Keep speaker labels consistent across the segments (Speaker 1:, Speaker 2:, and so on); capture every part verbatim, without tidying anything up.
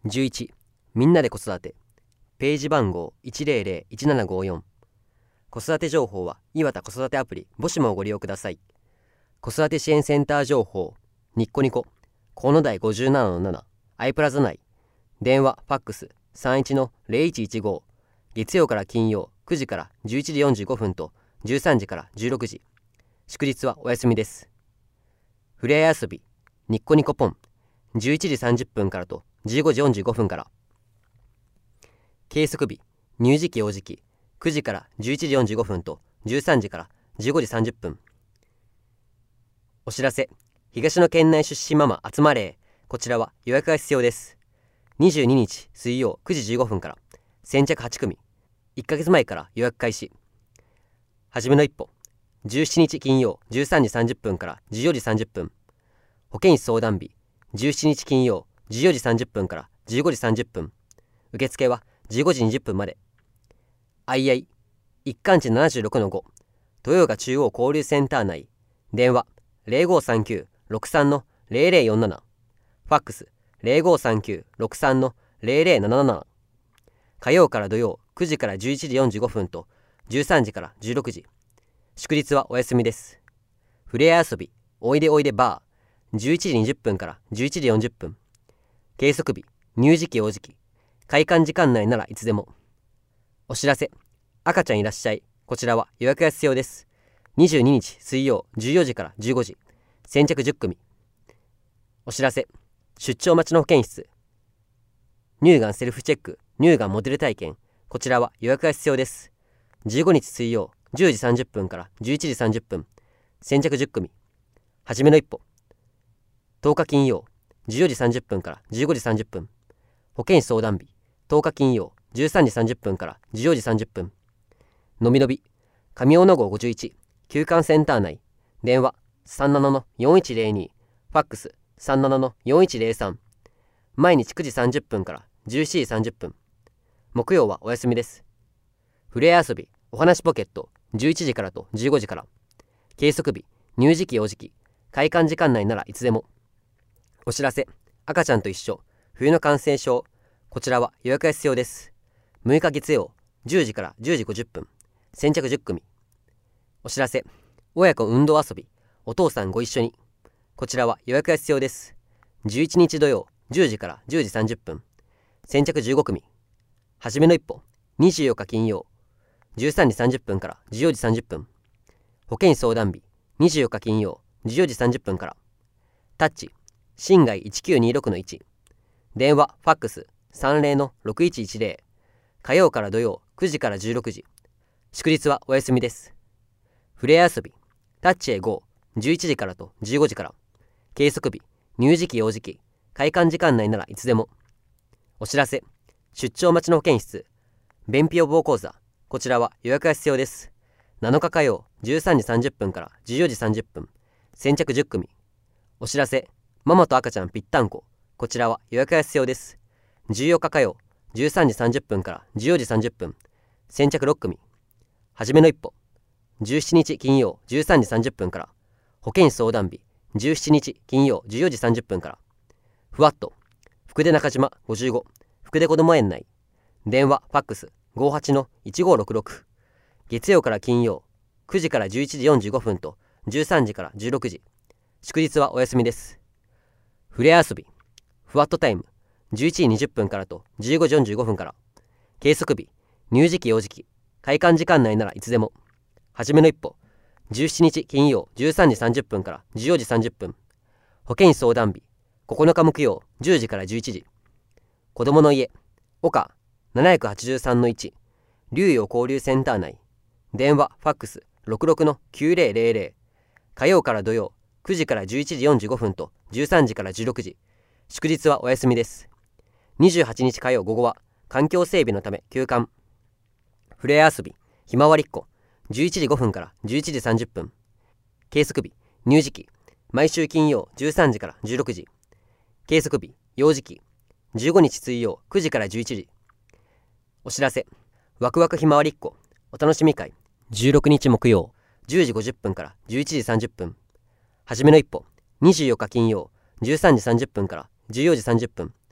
Speaker 1: じゅういち、みんなで子育て。ページ番号 いちゼロゼロいちななごよん。子育て情報は岩田子育てアプリ母子もご利用ください。子育て支援センター情報、ニッコニコ、河野台 ごじゅうななのなな、アイプラザ内、電話、ファックス さんいちのゼロいちいちご、月曜から金曜くじからじゅういちじよんじゅうごふんとじゅうさんじからじゅうろくじ、祝日はお休みです。ふれあい遊び、ニッコニコポン、じゅういちじさんじゅっぷんからとじゅうごじよんじゅうごふんから。計測日、乳児期幼児期、くじからじゅういちじよんじゅうごふんとじゅうさんじからじゅうごじさんじゅっぷん。お知らせ、東の県内出身ママ集まれ。こちらは予約が必要です。にじゅうににち水曜くじじゅうごふんから、先着はちくみ、いっかげつまえから予約開始。はじめの一歩、じゅうしちにち金曜じゅうさんじさんじゅっぷんからじゅうよじさんじゅっぷん。保健師相談日、じゅうしちにち金曜じゅうよじさんじゅっぷんからじゅうごじさんじゅっぷん。受付はじゅうごじにじゅっぷんまで。あいあい、一貫地 ななじゅうろくのご、豊岡中央交流センター内、電話 ゼロごさんきゅうろくさんのゼロゼロよんなな、ファックス ゼロごさんきゅうろくさんのゼロゼロなななな。火曜から土曜くじからじゅういちじよんじゅうごふんとじゅうさんじからじゅうろくじ、祝日はお休みです。ふれあい遊び、おいでおいでバー、じゅういちじにじゅっぷんからじゅういちじよんじゅっぷん。計測日、乳児期幼児期、開館時間内ならいつでも。お知らせ、赤ちゃんいらっしゃい。こちらは予約が必要です。にじゅうににち水曜じゅうよじからじゅうごじ、先着じゅっくみ。お知らせ、出張待ちの保健室、乳がんセルフチェック、乳がんモデル体験、こちらは予約が必要です。じゅうごにち水曜じゅうじさんじゅっぷんからじゅういちじさんじゅっぷん、先着じゅっくみ。はじめの一歩、とおか金曜じゅうよじさんじゅっぷんからじゅうごじさんじゅっぷん。保健師相談日、とおか金曜じゅうさんじさんじゅっぷんからじゅうよじさんじゅっぷん。のびのび、上大野号ごじゅういち、休館センター内、電話 さんななのよんいちゼロに、ファックス さんななのよんいちゼロさん。毎日くじさんじゅっぷんからじゅうしちじさんじゅっぷん。木曜はお休みです。ふれあい遊び、お話ポケット、じゅういちじからとじゅうごじから。計測日、乳児期幼児期、開館時間内ならいつでも。お知らせ、赤ちゃんと一緒、冬の感染症、こちらは予約が必要です。むいか月曜じゅうじからじゅうじごじゅっぷん、先着じゅっくみ。お知らせ、親子運動遊び、お父さんご一緒に、こちらは予約が必要です。じゅういちにち土曜じゅうじからじゅうじさんじゅっぷん、先着じゅうごくみ。はじめの一歩、にじゅうよっか金曜じゅうさんじさんじゅっぷんからじゅうよじさんじゅっぷん。保健師相談日、にじゅうよっか金曜じゅうよじさんじゅっぷんから。タッチ、新外いちきゅうにろくのいち、電話ファックス さんゼロのろくいちいちゼロ。火曜から土曜くじからじゅうろくじ、祝日はお休みです。ふれあい遊び、タッチへ ゴー、じゅういちじからとじゅうごじから。計測日、乳児期幼児期、開館時間内ならいつでも。お知らせ、出張待ちの保健室、便秘予防講座、こちらは予約が必要です。なのか火曜じゅうさんじさんじゅっぷんからじゅうよじさんじゅっぷん、先着じゅっくみ。お知らせ、ママと赤ちゃんぴったんこ、こちらは予約が必要です。じゅうよっか火曜じゅうさんじさんじゅっぷんからじゅうよじさんじゅっぷん、先着ろっくみ。はじめの一歩、じゅうしちにち金曜じゅうさんじさんじゅっぷんから。保健師相談日、じゅうしちにち金曜じゅうよじさんじゅっぷんから。ふわっと、福出中島ごじゅうご、福出こども園内、電話ファックス ごじゅうはちのいちごろくろく。月曜から金曜くじからじゅういちじよんじゅうごふんとじゅうさんじからじゅうろくじ、祝日はお休みです。ふれあい遊び、ふわっとタイム、じゅういちじにじゅっぷんからとじゅうごじよんじゅうごふんから。計測日、乳児期幼児期、開館時間内ならいつでも。はじめの一歩、じゅうしちにち金曜じゅうさんじさんじゅっぷんからじゅうよじさんじゅっぷん。保健師相談日、ここのか木曜じゅうじからじゅういちじ。子どもの家、岡 ななはちさんのいち、竜陽交流センター内、電話ファックス ろくろくのきゅうゼロゼロゼロ。火曜から土曜くじからじゅういちじよんじゅうごふんとじゅうさんじからじゅうろくじ、祝日はお休みです。にじゅうはちにち火曜午後は環境整備のため休館。ふれあい遊び、ひまわりっこ、じゅういちじごふんからじゅういちじさんじゅっぷん。計測日、乳児期、毎週金曜じゅうさんじからじゅうろくじ。計測日、幼児期、じゅうごにち水曜くじからじゅういちじ。お知らせ、ワクワクひまわりっこお楽しみ会、じゅうろくにち木曜じゅうじごじゅっぷんからじゅういちじさんじゅっぷん。はじめの一歩、にじゅうよっか金曜じゅうさんじさんじゅっぷんからじゅうよじさんじゅっぷん。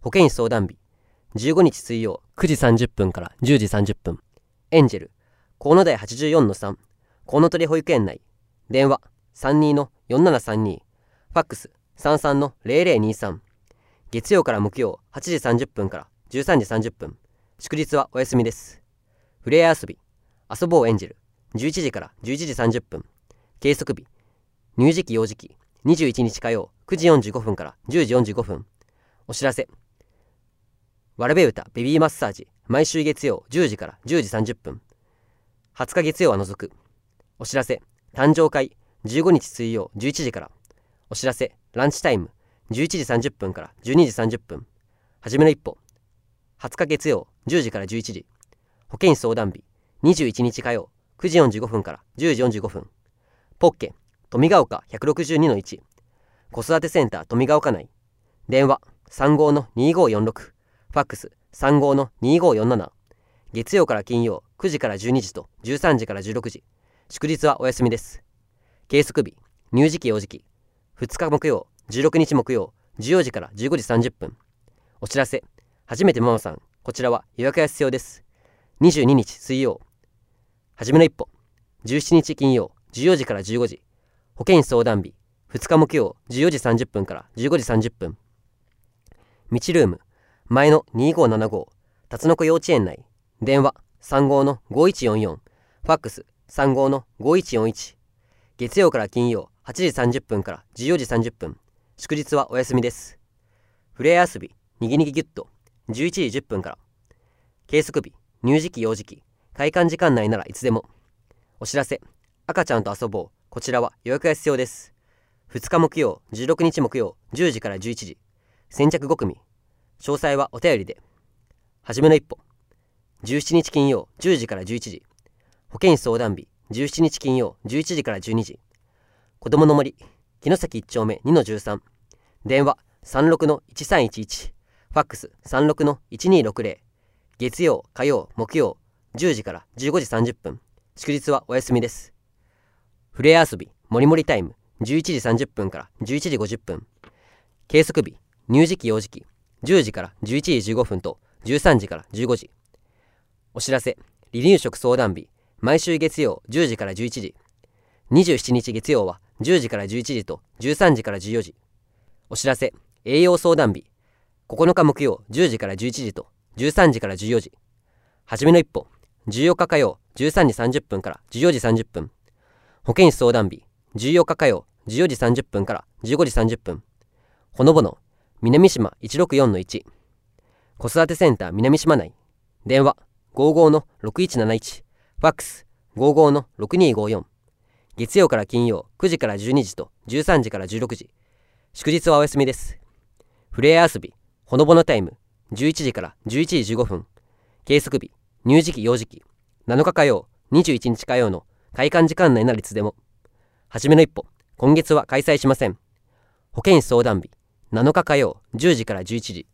Speaker 1: 保健師相談日じゅうごにち水曜くじさんじゅっぷんからじゅうじさんじゅっぷん。エンジェル河野台 はちじゅうよんのさん 河野鳥保育園内。電話 さんじゅうにのよんななさんに。ファックス さんじゅうさんのゼロゼロにさん。月曜から木曜はちじさんじゅっぷんからじゅうさんじさんじゅっぷん。祝日はお休みです。フレア遊び遊ぼうエンジェルじゅういちじからじゅういちじさんじゅっぷん。計測日乳児期幼児期にじゅういちにち火曜くじよんじゅうごふんからじゅうじよんじゅうごふん。お知らせわらべ歌ベビーマッサージ毎週月曜じゅうじからじゅうじさんじゅっぷん。はつか月曜は除く。お知らせ誕生会じゅうごにち水曜じゅういちじから。お知らせランチタイムじゅういちじさんじゅっぷんからじゅうにじさんじゅっぷん。はじめの一歩はつか月曜じゅうじからじゅういちじ。保健師相談日にじゅういちにち火曜くじよんじゅうごふんからじゅうじよんじゅうごふん。ポッケ富ヶ丘 ひゃくろくじゅうにのいち。子育てセンター富ヶ丘内。電話さんじゅうのにごよんろく。ファックスさんじゅうのにごよんなな。月曜から金曜くじからじゅうにじとじゅうさんじからじゅうろくじ。祝日はお休みです。計測日乳児期幼児期ふつか木曜じゅうろくにち木曜じゅうよじからじゅうごじさんじゅっぷん。お知らせ初めてママさんこちらは予約が必要です。にじゅうににち水曜はじめの一歩じゅうしちにち金曜じゅうよじからじゅうごじ。保健師相談日ふつか木曜じゅうよじさんじゅっぷんからじゅうごじさんじゅっぷん。道ルーム前のにごななご辰野子幼稚園内。電話さんじゅうのごいちよんよん。ファックスさんじゅうのごいちよんいち。月曜から金曜はちじさんじゅっぷんからじゅうよじさんじゅっぷん。祝日はお休みです。フレア遊びにぎにぎギュッとじゅういちじじゅっぷんから。計測日乳児期幼児期開館時間内ならいつでも。お知らせ赤ちゃんと遊ぼうこちらは予約が必要です。ふつか木曜じゅうろくにち木曜じゅうじからじゅういちじ。先着ご組。詳細はお便りで。はじめの一歩じゅうしちにち金曜じゅうじからじゅういちじ。保健師相談日じゅうしちにち金曜じゅういちじからじゅうにじ。子どもの森城崎いっ丁目にのじゅうさん。電話さんじゅうろくのいちさんいちいち。ファックスさんじゅうろくのいちにろくぜろ。月曜火曜木曜じゅうじからじゅうごじさんじゅっぷん。祝日はお休みです。フレア遊びもりもりタイムじゅういちじさんじゅっぷんからじゅういちじごじゅっぷん。計測日乳児期幼児期じゅうじからじゅういちじじゅうごふんとじゅうさんじからじゅうごじ。お知らせ離乳食相談日毎週月曜じゅうじからじゅういちじ。にじゅうしちにち月曜はじゅうじからじゅういちじとじゅうさんじからじゅうよじ。お知らせ栄養相談日ここのか木曜じゅうじからじゅういちじとじゅうさんじからじゅうよじ。はじめの一歩じゅうよっか火曜じゅうさんじさんじゅっぷんからじゅうよじさんじゅっぷん。保健師相談日じゅうよっか火曜じゅうよじさんじゅっぷんからじゅうごじさんじゅっぷん。ほのぼの南島いちろくよんのいち。子育てセンター南島内。電話ごじゅうごのろくいちなないち。ファックスごじゅうごのろくにごよん。月曜から金曜くじからじゅうにじとじゅうさんじからじゅうろくじ。祝日はお休みです。フレア遊びほのぼのタイムじゅういちじからじゅういちじじゅうごふん。計測日乳児期幼児期なのか火曜にじゅういちにち火曜の開館時間内ならいつでも。はじめの一歩今月は開催しません。保健師相談日なのか火曜じゅうじからじゅういちじ。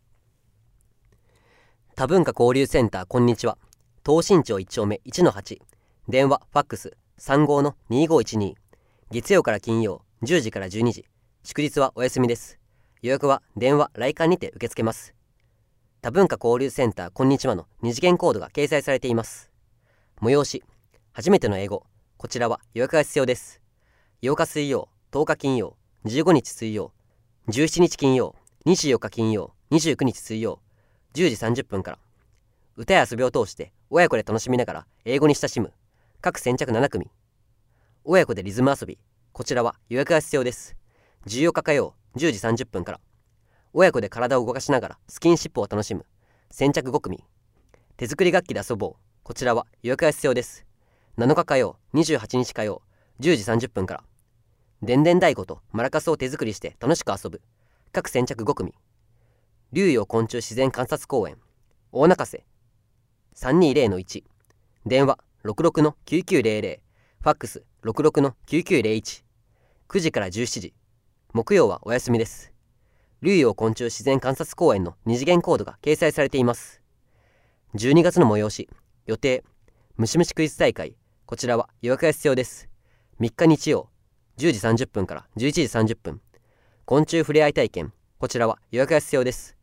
Speaker 1: 多文化交流センターこんにちは東新町いち丁目いちのはち。電話ファックスさんじゅうのにごいちに。月曜から金曜じゅうじからじゅうにじ。祝日はお休みです。予約は電話来館にて受け付けます。多文化交流センターこんにちはの二次元コードが掲載されています。催し初めての英語こちらは予約が必要です。ようか水曜とおか金曜じゅうごにち水曜じゅうしちにち金曜にじゅうよっか金曜にじゅうくにち水曜じゅうじさんじゅっぷんから。歌や遊びを通して親子で楽しみながら英語に親しむ各先着なな組。親子でリズム遊びこちらは予約が必要です。じゅうよっか火曜じゅうじさんじゅっぷんから。親子で体を動かしながらスキンシップを楽しむ先着ご組。手作り楽器で遊ぼうこちらは予約が必要です。なのか火曜にじゅうはちにち火曜じゅうじさんじゅっぷんから。でんでん太鼓とマラカスを手作りして楽しく遊ぶ各先着ご組。竜陽昆虫自然観察公園大中瀬さんにぜろのいち。電話ろくろくのきゅうきゅうぜろぜろ。ファックスろくろくのきゅうきゅうぜろいち。くじからじゅうしちじ。木曜はお休みです。竜陽昆虫自然観察公園の二次元コードが掲載されています。じゅうにがつの催し予定ムシムシクイズ大会こちらは予約が必要です。みっか日曜じゅうじさんじゅっぷんからじゅういちじさんじゅっぷん。昆虫ふれあい体験こちらは予約が必要です。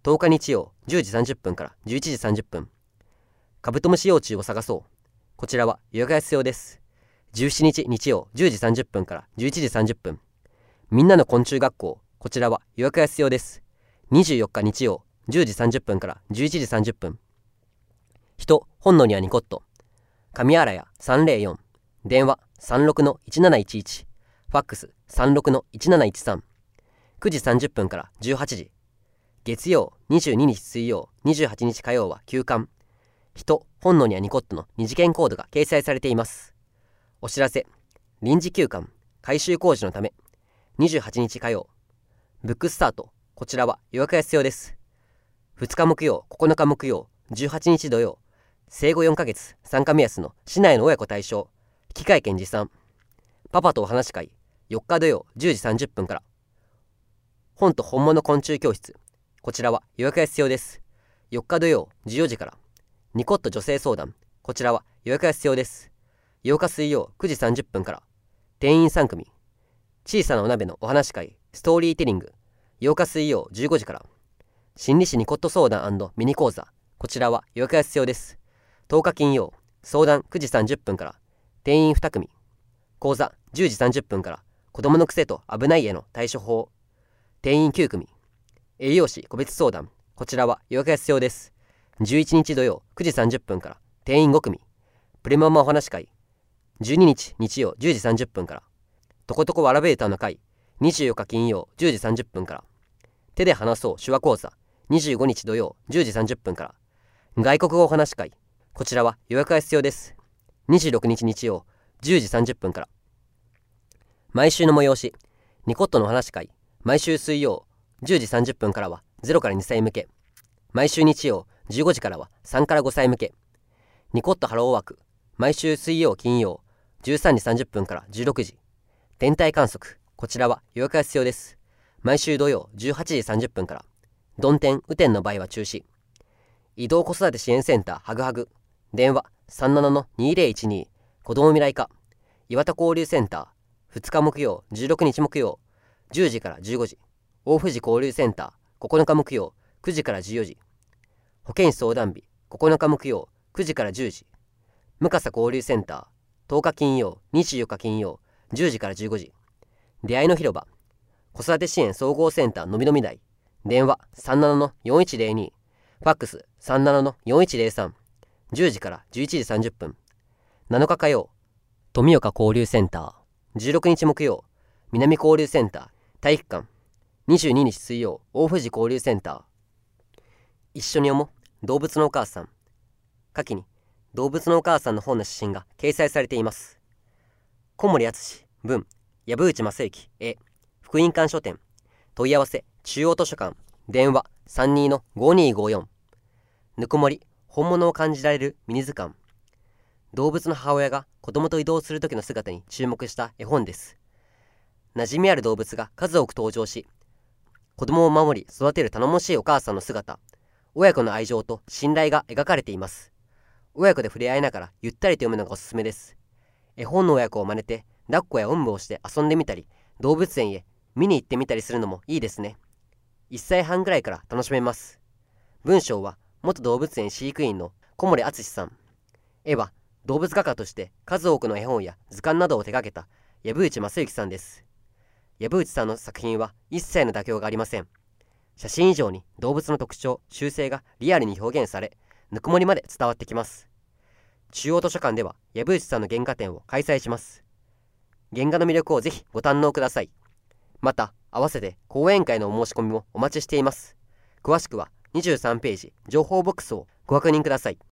Speaker 1: とおか日曜じゅうじさんじゅっぷんからじゅういちじさんじゅっぷん。カブトムシ幼虫を探そう。こちらは予約が必要です。じゅうしちにち日曜じゅうじさんじゅっぷんからじゅういちじさんじゅっぷん。みんなの昆虫学校。こちらは予約が必要です。にじゅうよっか日曜じゅうじさんじゅっぷんからじゅういちじさんじゅっぷん。人、本能にはニコット。上新谷さんぜろよん。電話さんろくのいちなないちいち。ファックスさんろくのいちなないちさん。くじさんじゅっぷんからじゅうはちじ。月曜、にじゅうににち水曜、にじゅうはちにち火曜は休館。人、本能にはニコットのに次元コードが掲載されています。お知らせ。臨時休館、改修工事のため。にじゅうはちにち火曜。ブックスタート。こちらは予約が必要です。ふつか木曜、ここのか木曜、じゅうはちにち土曜。生後よんかげつ、参加目安の市内の親子対象。機械券持参。パパとお話し会。よっか土曜じゅうじさんじゅっぷんから。本と本物昆虫教室。こちらは予約が必要です。よっか土曜じゅうよじから。ニコット女性相談。こちらは予約が必要です。ようか水曜くじさんじゅっぷんから。定員さん組。小さなお鍋のお話し会、ストーリーテリング。ようか水曜じゅうごじから。心理師ニコット相談&ミニ講座。こちらは予約が必要です。とおか金曜、相談くじさんじゅっぷんから。定員に組。講座じゅうじさんじゅっぷんから。子供の癖と危ないへの対処法。定員きゅう組。栄養士個別相談。こちらは予約が必要です。じゅういちにち土曜くじさんじゅっぷんから。定員ご組。プレママお話し会。じゅうににち日曜じゅうじさんじゅっぷんから。とことこワラベーターの会。にじゅうよっか金曜じゅうじさんじゅっぷんから。手で話そう手話講座。にじゅうごにち土曜じゅうじさんじゅっぷんから。外国語お話し会。こちらは予約が必要です。にじゅうろくにち日曜じゅうじさんじゅっぷんから。毎週の催し。ニコットのお話し会。毎週水曜じゅうじさんじゅっぷんからはゼロからにさい向け。毎週日曜じゅうごじからはさんからごさい向け。ニコットハローワーク。毎週水曜金曜じゅうさんじさんじゅっぷんからじゅうろくじ。天体観測。こちらは予約が必要です。毎週土曜じゅうはちじさんじゅっぷんから。曇天雨天の場合は中止。移動子育て支援センターハグハグ。電話さんななのにぜろいちに。子ども未来課。岩田交流センター。ふつか木曜じゅうろくにち木曜じゅうじからじゅうごじ。大富士交流センター。ここのか木曜くじからじゅうよじ。保健師相談日。ここのか木曜くじからじゅうじ。向笠交流センター。とおか金曜にじゅうよっか金曜じゅうじからじゅうごじ。出会いの広場。子育て支援総合センターのみのみ台。電話さんななのよんいちぜろに。ファックスさんななのよんいちぜろさん。じゅうじからじゅういちじさんじゅっぷん。なのか火曜富岡交流センター。じゅうろくにち木曜南交流センター体育館。にじゅうににち水曜大富士交流センター。一緒に読もう動物のお母さん。下記に動物のお母さんの本の写真が掲載されています。小森敦文藪内正幸絵福音館書店。問い合わせ中央図書館。電話さんにのごにごよん。ぬくもり本物を感じられるミニ図鑑。動物の母親が子供と移動する時の姿に注目した絵本です。馴染みある動物が数多く登場し、子供を守り育てる頼もしいお母さんの姿、親子の愛情と信頼が描かれています。親子で触れ合いながらゆったりと読むのがおすすめです。絵本の親子を真似て抱っこやおんぶをして遊んでみたり、動物園へ見に行ってみたりするのもいいですね。いっさいはんぐらいから楽しめます。文章は元動物園飼育員の小森敦さん。絵は動物画家として数多くの絵本や図鑑などを手掛けた藪内正幸さんです。藪内さんの作品は一切の妥協がありません。写真以上に動物の特徴、習性がリアルに表現され、ぬくもりまで伝わってきます。中央図書館では藪内さんの原画展を開催します。原画の魅力をぜひご堪能ください。また、合わせて講演会のお申し込みもお待ちしています。詳しくはにじゅうさんページ情報ボックスをご確認ください。